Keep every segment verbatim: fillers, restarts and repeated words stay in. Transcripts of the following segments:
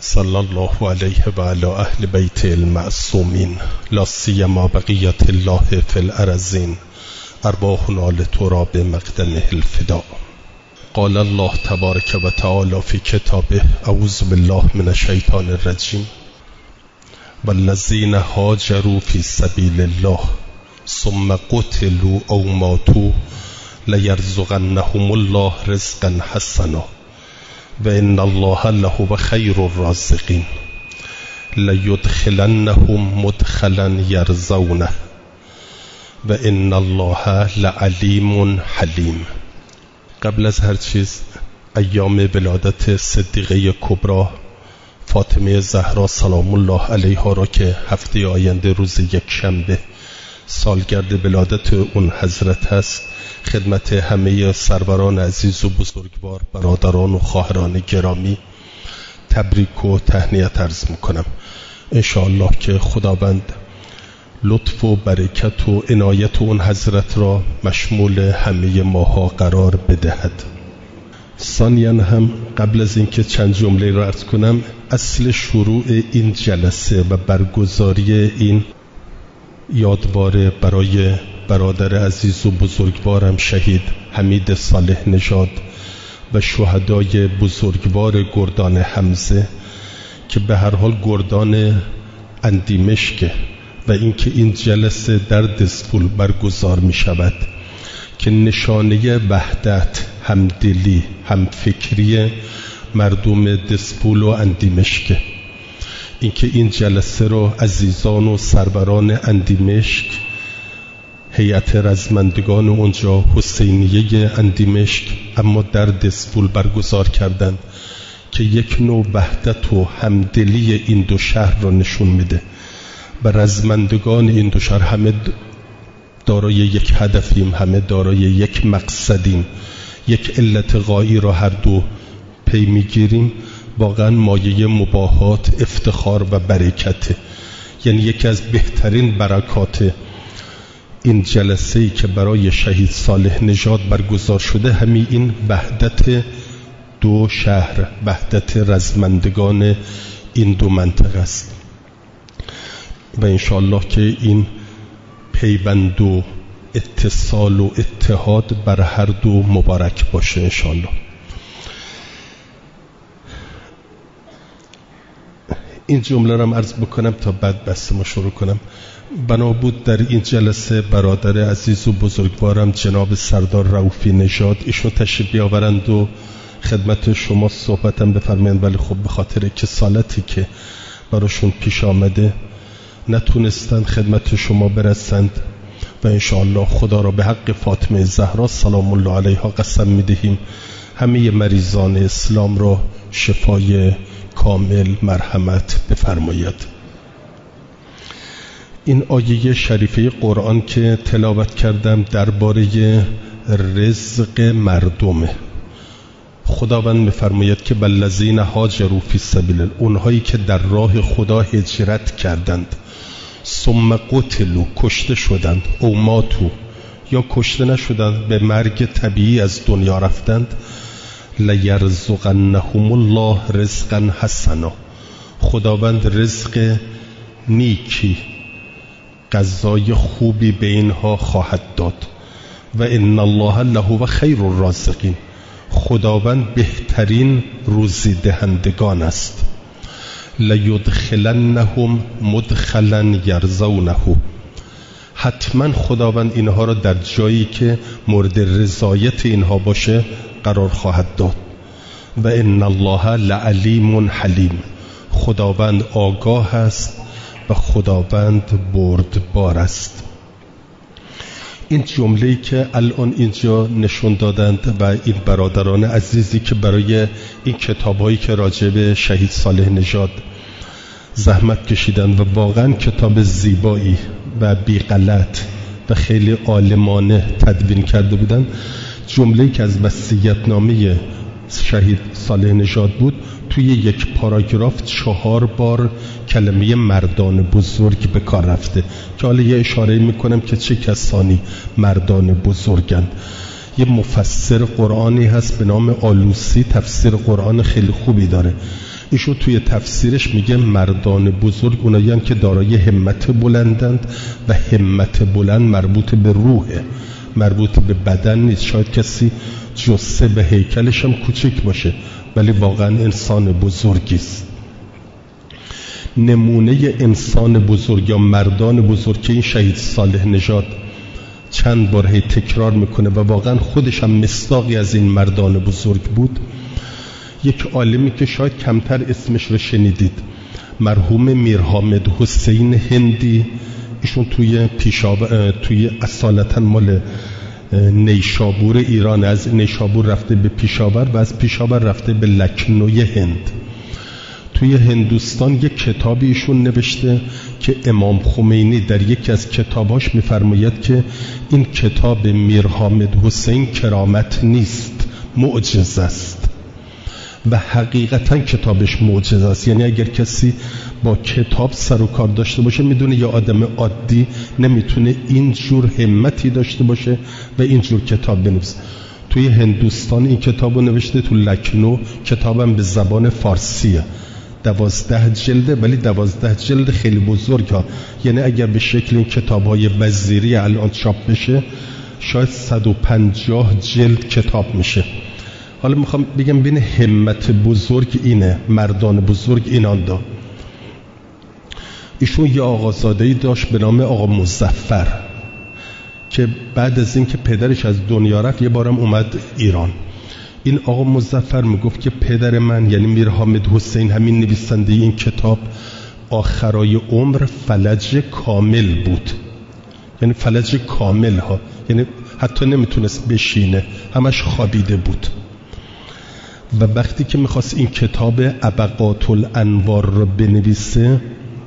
صلی الله علیه و علی اهل بیت المعصومین لا سیما بقیت الله فی الارضین ارواحنا لتراب مقدمه الفداء. قال الله تبارک و تعالی فی کتابه اعوذ بالله من الشیطان الرجیم والذین هاجروا فی سبیل الله ثم قتلوا او ماتوا لیرزقنهم الله رزقا حسنا و ان الله لهو خیر الرازقین لیدخلنهم مدخلا یرضونه و ان الله لعلیم حلیم. قبل از هر چیز ایام ولادت صدیقه کبری فاطمه زهرا سلام الله علیها را که هفته آینده روز یک شنبه سالگرد ولادت اون حضرت هست خدمت همه سروران عزیز و بزرگوار، برادران و خواهران گرامی تبریک و تهنیت عرض میکنم. انشاءالله که خداوند لطف و برکت و عنایت اون حضرت را مشمول همه ماها قرار بدهد. ثانیاً هم قبل از اینکه چند جمله را عرض کنم، اصل شروع این جلسه و برگزاری این یادواره برای برادر عزیز و بزرگوارم شهید حمید صالح نژاد و شهدای بزرگوار گردان حمزه که به هر حال گردان اندیمشک و اینکه این جلسه در دسفول برگزار می شود که نشانه وحدت، همدلی، همفکری مردم دسفول و اندیمشک. اینکه این جلسه رو عزیزان و سروران اندیمشک، هیئت رزمندگان اونجا، حسینیه اندیمشک اما در دسفول برگزار کردند که یک نوع وحدت و همدلی این دو شهر را نشون میده و رزمندگان این دو شهر همه دارای یک هدفیم، همه دارای یک مقصدیم، یک علت غایی را هر دو پی میگیریم. واقعا مایه مباهات، افتخار و برکته. یعنی یکی از بهترین برکات این جلسه‌ای که برای شهید صالح نژاد برگزار شده همین این وحدت دو شهر، وحدت رزمندگان این دو منطقه است و انشاءالله که این پیوند و اتصال و اتحاد بر هر دو مبارک باشه انشاءالله. این جمله را عرض بکنم تا بعد بحث ما شروع کنم. بنا بود در این جلسه برادر عزیز و بزرگوارم جناب سردار رؤوفی نژاد ایشون تشریف بیاورند و خدمت شما صحبتم بفرمایند، ولی خب به خاطر کسالتی که براشون پیش آمده نتونستند خدمت شما برسند و انشاءالله خدا را به حق فاطمه زهرا سلام الله علیها قسم میدهیم همه مریضان اسلام را شفای کامل مرحمت بفرماید. این آیه شریفه قرآن که تلاوت کردم درباره رزق مردمه. خداوند می‌فرماید که والذین هاجروا فی سبیل الله، اونهایی که در راه خدا هجرت کردند، ثم قتلوا، کشته شدند، او ماتوا، یا کشته نشدند به مرگ طبیعی از دنیا رفتند، لیرزقنهم الله رزقا حسنا، خداوند رزق نیکی، غذای خوبی به اینها خواهد داد. و ان الله لهو خیر الرازقین، خداوند بهترین روزی دهندگان است. لیدخلنهم مدخلا یرضونه، حتما خداوند اینها را در جایی که مورد رضایت اینها باشه قرار خواهد داد. و ان الله لعلیم حلیم، خداوند آگاه است و خداوند بردبار است. این جمله‌ای که الان اینجا نشون دادند و این برادران عزیزی که برای این کتاب‌هایی که راجع به شهید صالح نژاد زحمت کشیدند و واقعا کتاب زیبایی و بی غلط و خیلی عالمانه تدوین کرده بودند، جمله‌ای که از وصیت‌نامه شهید صالح نژاد بود توی یک پاراگراف چهار بار کلمه مردان بزرگ به کار رفته که حالا یه اشاره میکنم که چه کسانی مردان بزرگند. یه مفسر قرآنی هست به نام آلوسی، تفسیر قرآن خیلی خوبی داره، ایشون توی تفسیرش میگه مردان بزرگ اونایین که دارای همت بلندند و همت بلند مربوط به روحه، مربوط به بدن نیست. شاید کسی جثه به هیکلش هم کوچک باشه ولی واقعا انسان بزرگی است. نمونه انسان بزرگ یا مردان بزرگ که این شهید صالح نژاد چند بار هی تکرار میکنه و واقعا خودش هم مصداقی از این مردان بزرگ بود، یک عالمی که شاید کمتر اسمش رو شنیدید، مرحوم میرحامد حسین هندی. ایشون توی پیشاور، توی اصالتا مال نیشابور ایران، از نیشابور رفته به پیشاور و از پیشاور رفته به لکنوی هند. توی هندوستان یک کتابی ایشون نوشته که امام خمینی در یکی از کتاباش میفرماید که این کتاب میرحامد حسین کرامت نیست، معجزه است. و حقیقتا کتابش معجزه است. یعنی اگر کسی با کتاب سر و کار داشته باشه میدونه یه آدم عادی نمیتونه اینجور همتی داشته باشه و اینجور کتاب بنویسه. توی هندوستان این کتابو نوشته، تو لکنو کتابم به زبان فارسیه، دوازده جلده ولی دوازده جلد خیلی بزرگ ها. یعنی اگر به شکل این کتاب های وزیری الان چاپ بشه شاید صد و پنجاه جلد کتاب میشه. حالا میخوام بگم بین همت بزرگ اینه، مردان بزرگ اینان دا. ایشون یه آقازادهی داشت به نام آقا مظفر که بعد از این که پدرش از دنیا رفت یه بارم اومد ایران. این آقا مظفر میگفت که پدر من یعنی میرحامد حسین، همین نویسنده این کتاب، آخرای عمر فلج کامل بود. یعنی فلج کامل ها، یعنی حتی نمیتونست بشینه، همش خوابیده بود. و وقتی که میخواست این کتاب ابقات الانوار رو بنویسه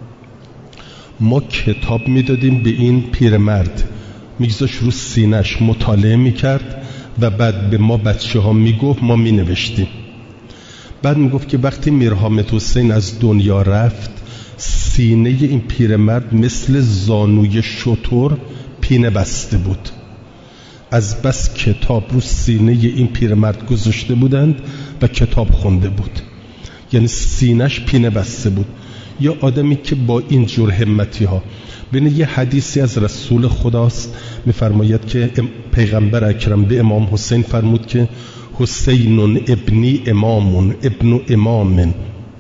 ما کتاب میدادیم به این پیرمرد، میگذاشت رو سینش مطالعه میکرد و بعد به ما بچه ها میگفت، ما مینوشتیم. بعد میگفت که وقتی میرحامد حسین از دنیا رفت سینه این پیرمرد مثل زانوی شتر پینه بسته بود، از بس کتاب رو سینه این پیرمرد گذاشته بودند و کتاب خونده بود. یعنی سینهش پینه بسته بود. یا آدمی که با این جور همتی ها. ببینید یه حدیثی از رسول خداست میفرماید که پیغمبر اکرم به امام حسین فرمود که حسین ابنی امامون ابن امام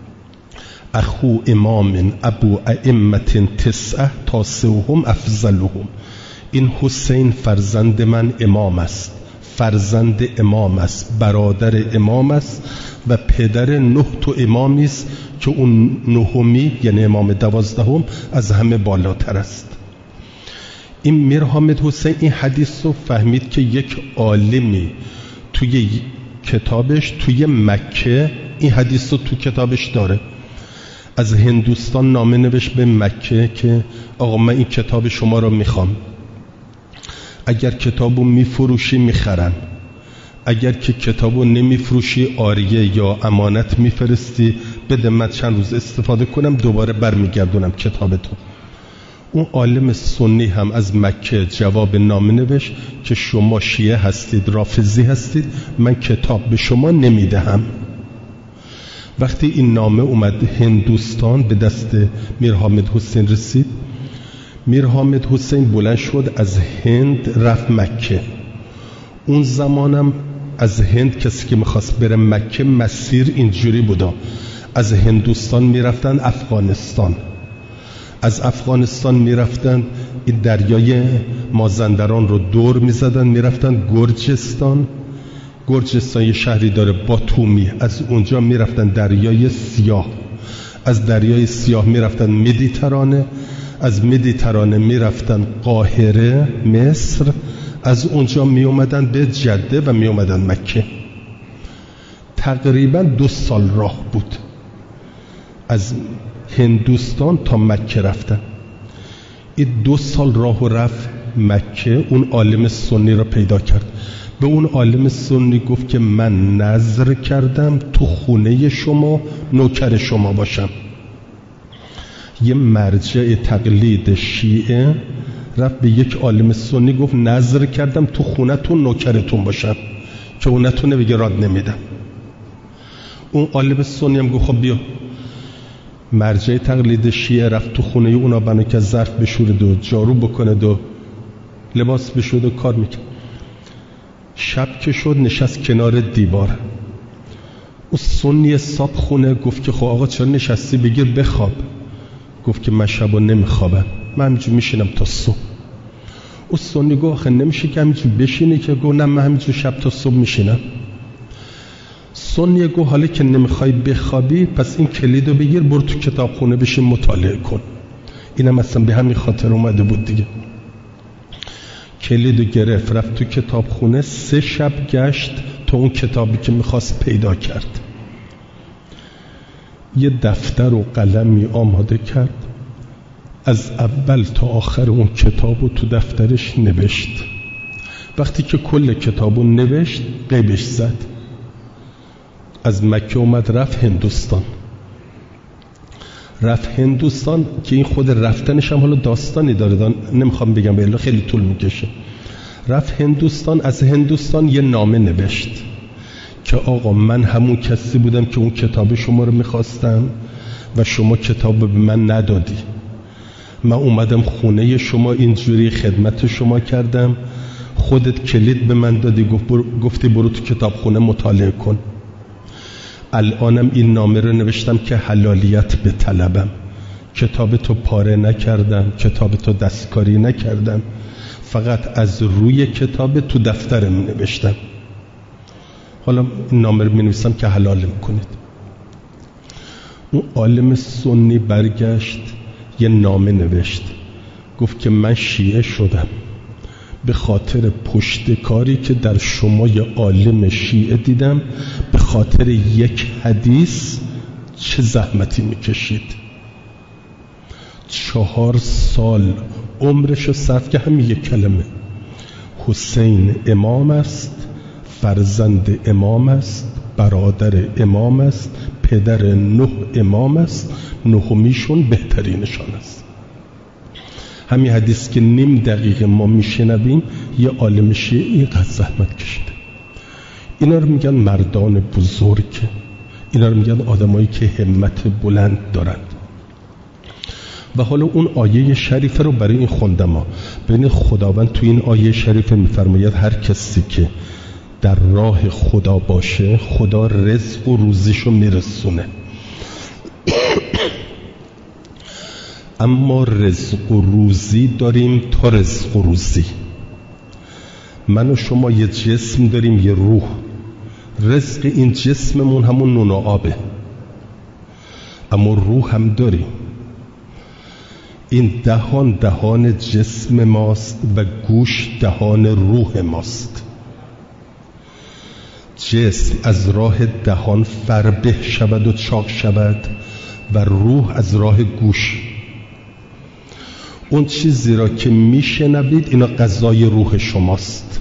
اخو امام ابو ائمت تسعه تاسعهم افضلهم. این حسین فرزند من امام است، فرزند امام است، برادر امام است و پدر نه تا امامی است که اون نهمی یعنی امام دوازدهم از همه بالاتر است. این میرحامد حسین این حدیث رو فهمید که یک عالمی توی کتابش توی مکه این حدیث رو تو کتابش داره، از هندوستان نامه نوشت به مکه که آقا من این کتاب شما رو میخوام، اگر کتابو میفروشی میخرن، اگر که کتابو نمیفروشی عاریه یا امانت میفرستی بده من چند روز استفاده کنم دوباره برمیگردونم کتابتو. اون عالم سنی هم از مکه جواب نامه نوشت که شما شیعه هستید، رافضی هستید، من کتاب به شما نمیدهم. وقتی این نامه اومد هندوستان به دست میرحامد حسین رسید، میرحامد حسین بلند شد از هند رفت مکه. اون زمانم از هند کسی که میخواست بره مکه مسیر اینجوری بودا، از هندوستان میرفتن افغانستان، از افغانستان میرفتن این دریای مازندران رو دور میزدن میرفتن گرجستان. گرجستان یه شهری داره باتومی، از اونجا میرفتن دریای سیاه، از دریای سیاه میرفتن مدیترانه، از مدیترانه میرفتن قاهره مصر، از اونجا می اومدن به جده و می اومدن مکه. تقریبا دو سال راه بود از هندوستان تا مکه رفتن. این دو سال راه و رفت مکه. اون عالم سنی را پیدا کرد، به اون عالم سنی گفت که من نذر کردم تو خونه شما نوکر شما باشم. یه مرجع تقلید شیعه رفت به یک عالم سنی گفت نذر کردم تو خونتون نوکرتون باشم که اون نتونه بگه راد نمیدم. اون عالم سنی هم گفت خب بیا. مرجع تقلید شیعه رفت تو خونه اونا بنا که ظرف بشورد و جارو بکنه و لباس بشورد و کار میکرد. شب که شد نشست کنار دیوار. اون سنی صاحب خونه گفت که خب آقا چرا نشستی؟ بگیر بخواب. گفت که من شبا نمیخوابم، من همینجور میشینم تا صبح. اون سنی گفت آخه نمیشه که همینجور بشینی؟ که گفت نه من همینجور شب تا صبح میشینم. سنی گفت حالا که نمیخوای بخوابی پس این کلیدو بگیر برو تو کتابخونه بشین مطالعه کن. اینم اصلا به همین خاطر اومده بود دیگه. کلیدو گرفت رفت تو کتابخونه، سه شب گشت تا اون کتابی که میخواست پیدا کرد. یه دفتر و قلمی آماده کرد، از اول تا آخر اون کتابو تو دفترش نوشت. وقتی که کل کتابو نوشت قیبش زد. از مکه اومد رفت هندوستان. رفت هندوستان که این خود رفتنش هم حالا داستانی داره، نمیخوام بگم به خیلی طول میکشه. رفت هندوستان، از هندوستان یه نامه نوشت که آقا من همون کسی بودم که اون کتاب شما رو میخواستم و شما کتاب به من ندادی. من اومدم خونه شما اینجوری خدمت شما کردم، خودت کلید به من دادی، گفت برو، گفتی برو تو کتاب خونه مطالعه کن. الانم این نامه رو نوشتم که حلالیت به طلبم. کتاب تو پاره نکردم، کتاب تو دستکاری نکردم، فقط از روی کتاب تو دفترم می نوشتم. حالا این نامه رو می نویسم که حلال میکنید. اون عالم سنی برگشت یه نامه نوشت، گفت که من شیعه شدم به خاطر پشتکاری که در شما یه عالم شیعه دیدم، به خاطر یک حدیث چه زحمتی میکشید. چهار سال عمرشو صرف که همین یک کلمه، حسین امام است، فرزند امام است، برادر امام است، پدر نه امام است، نهمیشون بهترینشان است. همین حدیث که نیم دقیقه ما میشنویم یه عالم شیعه اینقدر زحمت کشیده. اینا رو میگن مردان بزرگ، اینا رو میگن آدمایی که همت بلند دارند. و حالا اون آیه شریفه رو برای این خوندم ها. ببین خداوند تو این آیه شریفه میفرماید هر کسی که در راه خدا باشه خدا رزق و روزیشو میرسونه. اما رزق و روزی داریم تا رزق و روزی. من و شما یه جسم داریم، یه روح. رزق این جسممون همون نون و آبه، اما روح هم داریم. این دهان دهان جسم ماست و گوش دهان روح ماست. جسم از راه دهان فربه شود و چاق شود و روح از راه گوش. اون چیزی را که میشنوید اینا غذای روح شماست.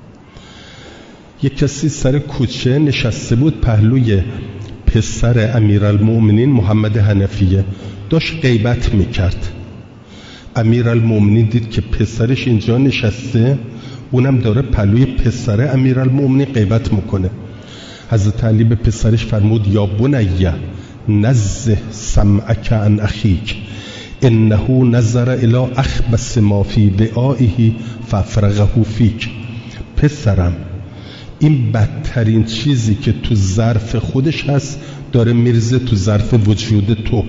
یک کسی سر کوچه نشسته بود پهلوی پسر امیرالمؤمنین محمد حنفیه، داشت غیبت میکرد. امیرالمؤمنین دید که پسرش اینجا نشسته، اونم داره پهلوی پسر امیرالمؤمنین غیبت میکنه. حضرت علی به پسرش فرمود یا بنیه نزه سمعک عن اخیک انه نظر الی اخبث ما فی وعائه فافرغه فیک. پسرم این بدترین چیزی که تو ظرف خودش هست داره میرزه تو ظرف وجود تو.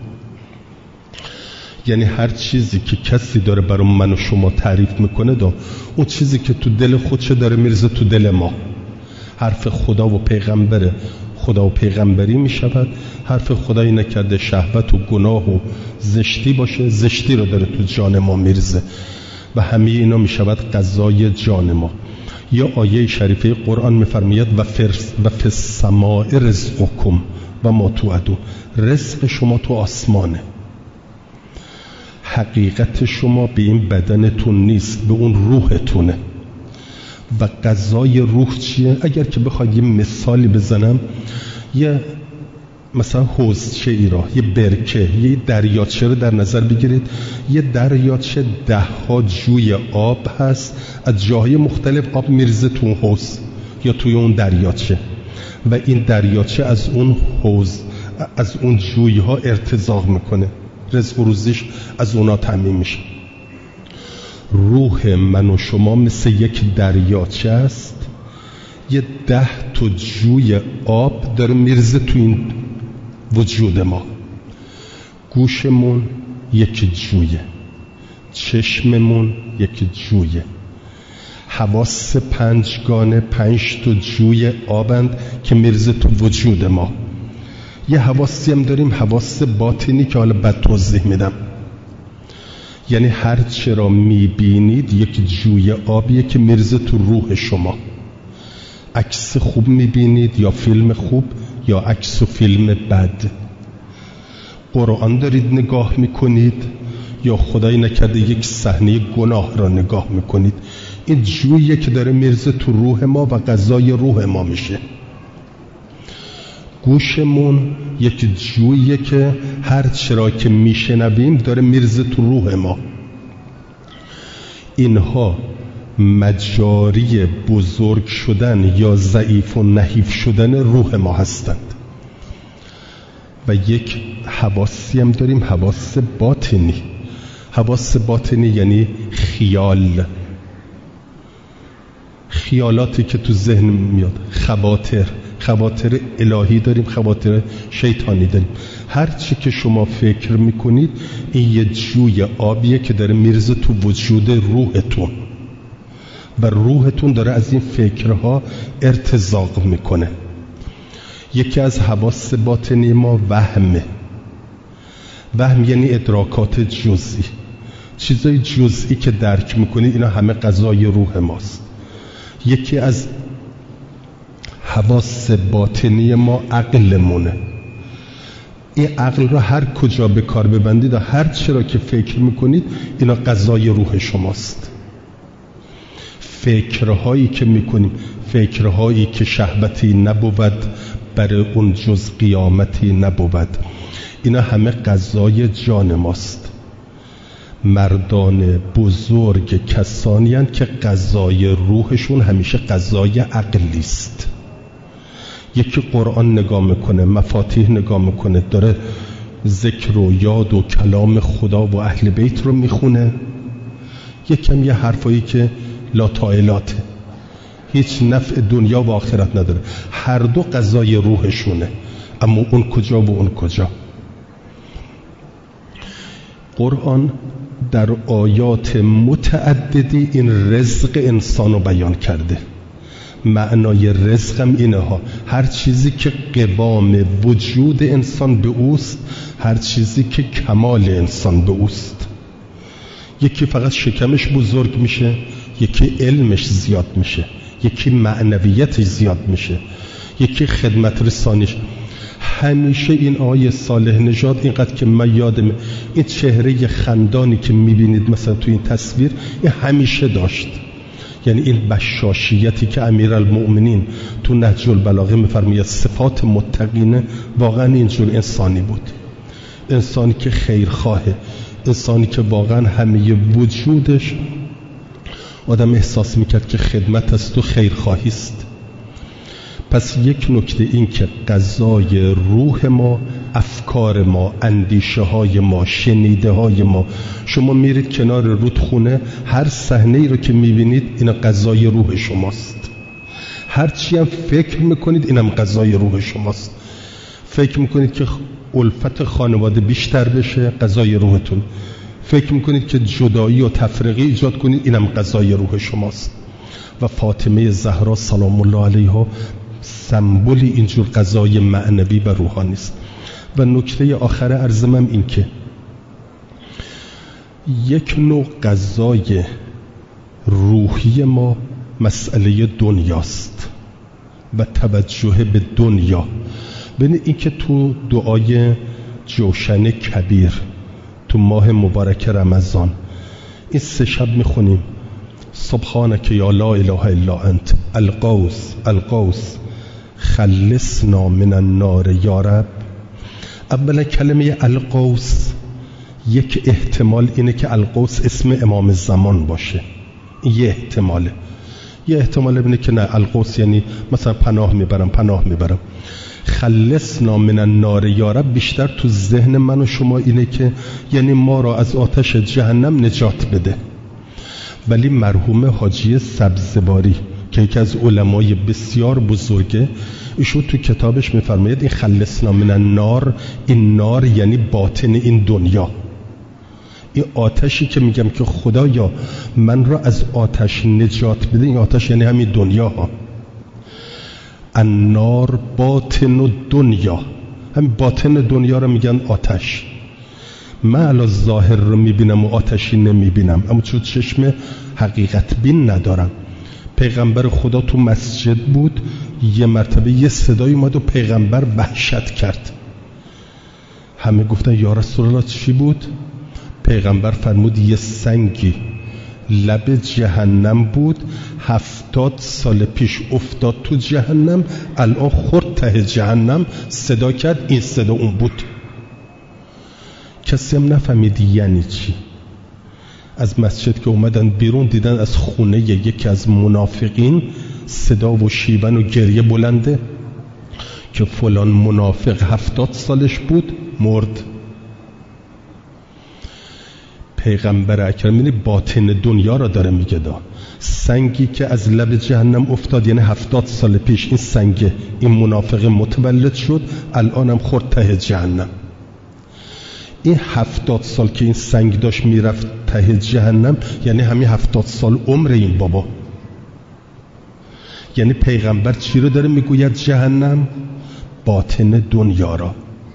یعنی هر چیزی که کسی داره برای من و شما تعریف میکنه دا اون چیزی که تو دل خودشه داره میرزه تو دل ما. حرف خدا و پیغمبره، خدا و پیغمبری میشود. حرف خدایی نکرده شهوت و گناه و زشتی باشه، زشتی رو داره تو جان ما میرزه و همه اینا میشود غذای جان ما. یا آیه شریفه قرآن میفرماید و فرس و فی السماء رزقکم و ما توعدون. رزق شما تو آسمانه. حقیقت شما به این بدنتون نیست، به اون روحتونه. و غذای روح چیه؟ اگر که بخواد یه مثالی بزنم، یه مثلا حوضچه ای را، یه برکه، یه دریاچه رو در نظر بگیرید. یه دریاچه ده ها جوی آب هست، از جاهای مختلف آب میرزه تو اون حوض یا توی اون دریاچه. و این دریاچه از اون حوض، از اون جویها ارتزاق میکنه، رزق و روزیش از اونا تامین میشه. روح من و شما مثل یک دریاچه است، یه ده تا جوی آب داره میرزه تو این وجود ما. گوشمون یک جویه، چشممون یک جویه، حواس پنجگانه پنج تا جوی آبند که میرزه تو وجود ما. یه حواسی هم داریم، حواس باطنی که حالا بعد توضیح میدم. یعنی هر چه را میبینید یک جوی آبیه که میرزه تو روح شما. عکس خوب میبینید یا فیلم خوب یا عکس و فیلم بد. قرآن دارید نگاه میکنید یا خدای نکرده یک صحنه گناه را نگاه میکنید. این جوییه که داره میرزه تو روح ما و غذای روح ما میشه. گوشمون یک جوییه که هر چرا که میشنویم داره میرزه تو روح ما. اینها مجاری بزرگ شدن یا ضعیف و نحیف شدن روح ما هستند. و یک حواسی هم داریم، حواس باطنی. حواس باطنی یعنی خیال، خیالاتی که تو ذهن میاد، خواطر، خواطر الهی داریم، خواطر شیطانی داریم. هر چی که شما فکر میکنید این یه جوی آبیه که داره میرزه تو وجود روحتون و روحتون داره از این فکرها ارتزاق میکنه. یکی از حواس باطنی ما وهمه. وهم یعنی ادراکات جزئی، چیزای جزئی که درک میکنید، اینا همه غذای روح ماست. یکی از حواس باطنی ما عقلمونه. این عقل را هر کجا به کار ببندید و هر چرا که فکر میکنید اینا غذای روح شماست. فکرهایی که میکنیم، فکرهایی که شهوتی نبود برای اون جز قیامتی نبود، اینا همه غذای جان ماست. مردان بزرگ کسانی هستند که غذای روحشون همیشه غذای عقلی است. یکی قرآن نگاه میکنه، مفاتیح نگاه میکنه، داره ذکر و یاد و کلام خدا و اهل بیت رو میخونه. یکم یه حرفایی که لا طائلاته، هیچ نفع دنیا و آخرت نداره. هر دو غذای روحشونه، اما اون کجا و اون کجا. قرآن در آیات متعددی این رزق انسان رو بیان کرده. معنای رزق هم اینه ها، هر چیزی که قوام وجود انسان به اوست، هر چیزی که کمال انسان به اوست. یکی فقط شکمش بزرگ میشه، یکی علمش زیاد میشه، یکی معنویتش زیاد میشه، یکی خدمت رسانیش. همیشه این آیه صالح نژاد، اینقدر که من یادم، این چهره خندانی که میبینید مثلا تو این تصویر، این همیشه داشت. یعنی این بشاشیتی که امیرالمؤمنین تو نهج البلاغه میفرماید صفات متقینه، واقعا اینجور انسانی بود. انسانی که خیرخواهه، انسانی که واقعا همه وجودش آدم احساس میکرد که خدمت است و خیرخواهی است. پس یک نکته این که غذای روح ما، افکار ما، اندیشه های ما، شنیده های ما. شما میرید کنار رودخونه، هر صحنه ای رو که میبینید اینا غذای روح شماست. هر چی هم فکر میکنید اینم غذای روح شماست. فکر میکنید که الفت خانواده بیشتر بشه، غذای روحتون. فکر میکنید که جدایی و تفرقه ایجاد کنید، اینم غذای روح شماست. و فاطمه زهرا سلام الله علیها سمبولی اینجور غذای معنوی و روحانی است. و نکته آخر عرضم این که یک نوع غذای روحی ما مسئله دنیاست و توجه به دنیا. ببینید این که تو دعای جوشن کبیر تو ماه مبارک رمضان این سه شب میخونیم سبحانك یا لا اله الا انت القوس القوس خلصنا من النار یا رب. اولا کلمه القوس یک احتمال اینه که القوس اسم امام زمان باشه، یه احتماله. یه احتمال اینه که نه، القوس یعنی مثلا پناه میبرم پناه میبرم. خلصنا من النار یا رب بیشتر تو ذهن من و شما اینه که یعنی ما را از آتش جهنم نجات بده. ولی مرحوم حاجی سبزواری که یکی از علمای بسیار بزرگه، ایشون تو کتابش میفرماید این خلصنا من النار، این نار یعنی باطن این دنیا، این آتشی که میگم که خدایا من را از آتش نجات بده، این آتش یعنی همین دنیا ها. النار باطن و دنیا، همین باطن دنیا رو میگن آتش. من الان ظاهر رو میبینم و آتشی نمیبینم، اما چون چشم حقیقت بین ندارم. پیغمبر خدا تو مسجد بود، یه مرتبه یه صدای اومد و پیغمبر وحشت کرد. همه گفتن یا رسول الله چی بود؟ پیغمبر فرمود یه سنگی لب جهنم بود، هفتاد سال پیش افتاد تو جهنم، الان خورد ته جهنم، صدا کرد، این صدا اون بود. کسی هم نفهمید یعنی چی. از مسجد که اومدن بیرون دیدن از خونه یکی از منافقین صدا و شیون و گریه بلنده که فلان منافق هفتاد سالش بود مرد. پیغمبر اکرم باطن دنیا را داره میگه. دا سنگی که از لب جهنم افتاد یعنی هفتاد سال پیش این سنگ این منافق متولد شد، الان هم خورد ته جهنم. این هفتاد سال که این سنگ داشت میرفت ته جهنم یعنی همین هفتاد سال عمر این بابا. یعنی پیغمبر چی رو داره میگوید؟ جهنم باطن دنیا را.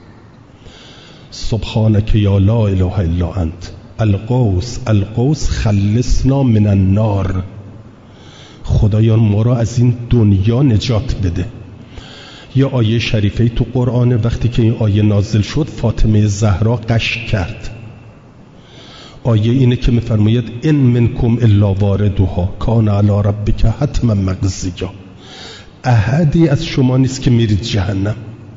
سبحانك یا لا اله الا انت القوس القوس خلصنا من النار. خدایان ما را از این دنیا نجات بده. یه آیه شریفه تو قرآن وقتی که این آیه نازل شد فاطمه زهرا قش کرد. آیه اینه که میفرماید ان منکم الا واردها کان علی ربک حتما مقضیا. احدی از شما نیست که میرید جهنم،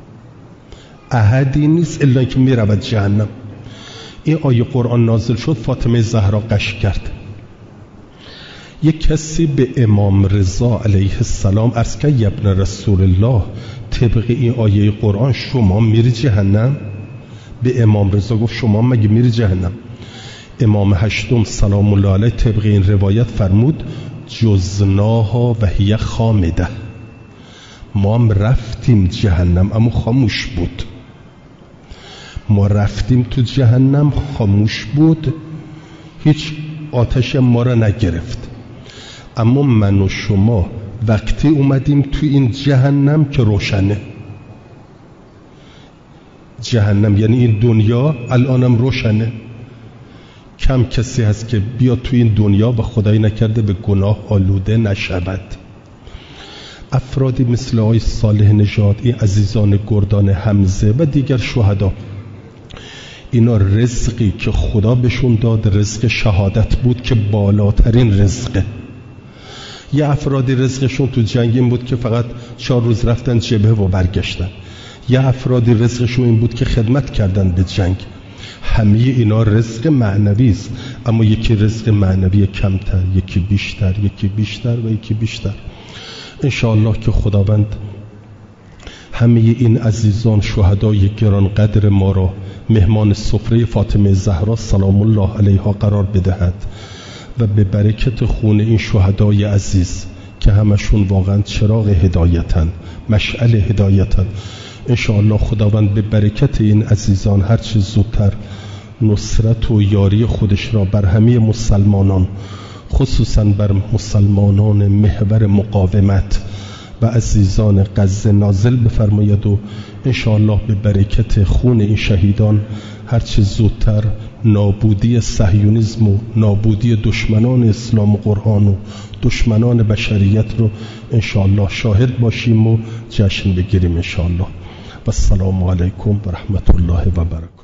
احدی نیست الا که میرود جهنم. این آیه قرآن نازل شد، فاطمه زهرا قش کرد. یک کسی به امام رضا علیه السلام عرض کرد ابن رسول الله طبق این آیه قرآن شما میری جهنم؟ به امام رضا گفت شما مگه میری جهنم؟ امام هشتم سلام الله علیه طبق این روایت فرمود جزناها و هی خامده. ما هم رفتیم جهنم اما خاموش بود. ما رفتیم تو جهنم خاموش بود، هیچ آتش ما را نگرفت. اما من و شما وقتی اومدیم تو این جهنم که روشنه. جهنم یعنی این دنیا الانم روشنه. کم کسی هست که بیاد تو این دنیا و خدایی نکرده به گناه آلوده نشود. افرادی مثل آقای صالح نژاد، این عزیزان گردان حمزه و دیگر شهدا، اینا رزقی که خدا بهشون داد رزق شهادت بود که بالاترین رزقه. یه افرادی رزقشون تو جنگ این بود که فقط چهار روز رفتن جبهه و برگشتن. یه افرادی رزقشون این بود که خدمت کردن به جنگ. همه اینا رزق معنوی است، اما یکی رزق معنوی کمتر، یکی بیشتر، یکی بیشتر و یکی بیشتر. انشاءالله که خداوند همه این عزیزان شهدای گرانقدر ما را مهمان سفره فاطمه زهرا سلام الله علیها قرار بدهد و به برکت خون این شهدای عزیز که همشون واقعا چراغ هدایتن، مشعل هدایتن، انشاءالله خداوند به برکت این عزیزان هرچی زودتر نصرت و یاری خودش را بر همه مسلمانان، خصوصا بر مسلمانان محور مقاومت و عزیزان غزه نازل بفرماید و انشاءالله به برکت خون این شهیدان هرچی زودتر نابودی صهیونیسم و نابودی دشمنان اسلام و قرآن و دشمنان بشریت رو انشاءالله شاهد باشیم و جشن بگیریم انشاءالله. و السلام علیکم و رحمت الله و برکاته.